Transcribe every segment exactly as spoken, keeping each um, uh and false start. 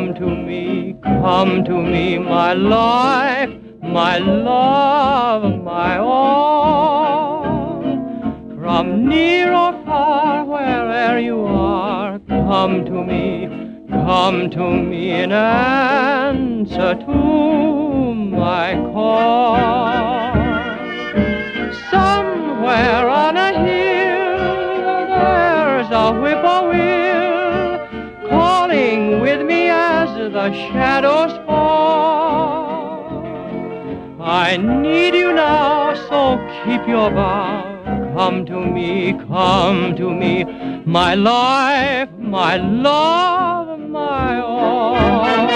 come to me, come to me, my life, my love, my all. From near or far, wherever you are, come to me, come to me in answer to my call. Somewhere on a hill, there's a whippoorwill calling with me as the shadows fall. I need you now, so keep your vow. Come to me, come to me, my life, my love, my all.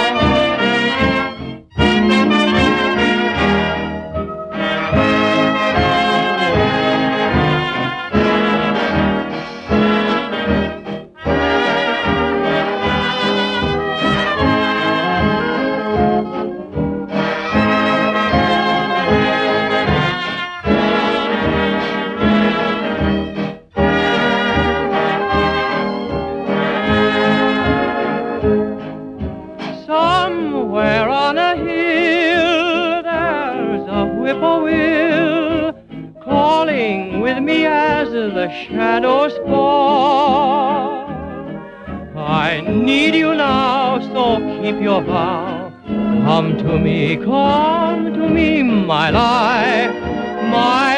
Somewhere on a hill, there's a whippoorwill calling with me as the shadows fall. I need you now, so keep your vow. Come to me, come to me, my life, my